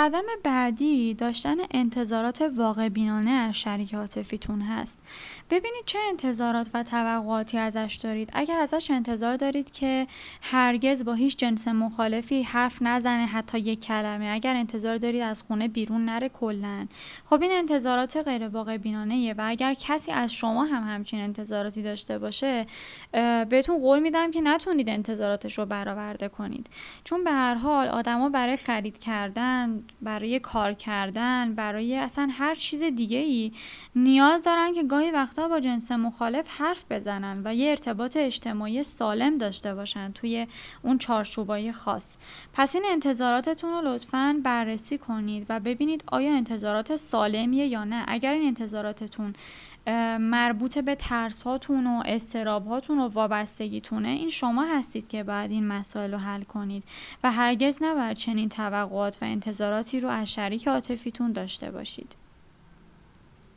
قدم بعدی داشتن انتظارات واقع بینانه از شریک عاطفیتون هست. ببینید چه انتظارات و توقعاتی ازش دارید. اگر ازش انتظار دارید که هرگز با هیچ جنس مخالفی حرف نزنه، حتی یک کلمه، اگر انتظار دارید از خونه بیرون نره کلاً، خب این انتظارات غیر واقع بینانه‌ایه و اگر کسی از شما هم همچین انتظاراتی داشته باشه، بهتون قول میدم که نتونید انتظاراتش رو برآورده کنید. چون به هر حال آدما برای خرید کردن، برای کار کردن، برای اصلا هر چیز دیگه‌ای نیاز دارن که گاهی وقتا با جنس مخالف حرف بزنن و یه ارتباط اجتماعی سالم داشته باشن توی اون چارچوبای خاص. پس این انتظاراتتون رو لطفاً بررسی کنید و ببینید آیا انتظارات سالمیه یا نه. اگر این انتظاراتتون مربوط به ترس‌هاتون و اضطراب‌هاتون و وابستگیتونه، این شما هستید که باید این مسائل رو حل کنید و هرگز نباید چنین توقعات و انتظاراتی رو از شریک عاطفیتون داشته باشید.